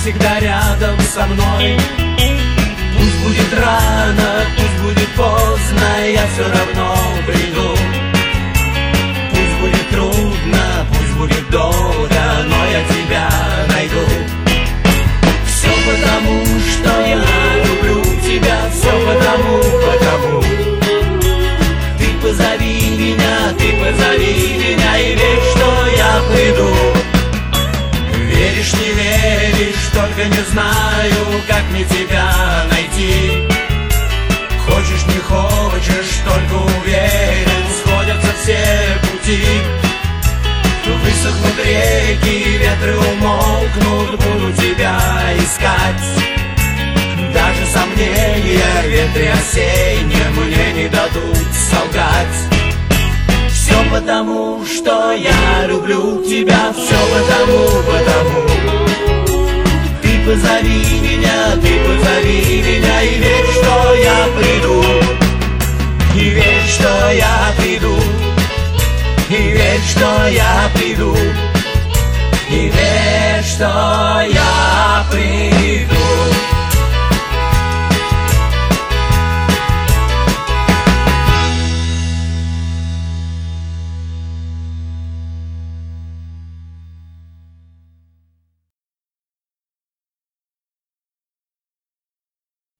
всегда рядом со мной. Пусть будет рано, пусть будет поздно, я все равно приду. Пусть будет трудно, пусть будет долго, но я тебя найду. Все потому, что я люблю тебя, все потому. Ты позови меня и верь, что я приду. Веришь, не веришь, только не знаю, как мне тебя найти. Хочешь, не хочешь, только уверен, сходятся все пути. Высохнут реки, ветры умолкнут, буду тебя искать. Даже сомнения в ветре осеннем мне не дадут солгать. Все потому, что я люблю тебя, все потому. Ты позови меня и верь, что я приду. И верь, что я приду. И верь, что я приду. И верь, что я приду.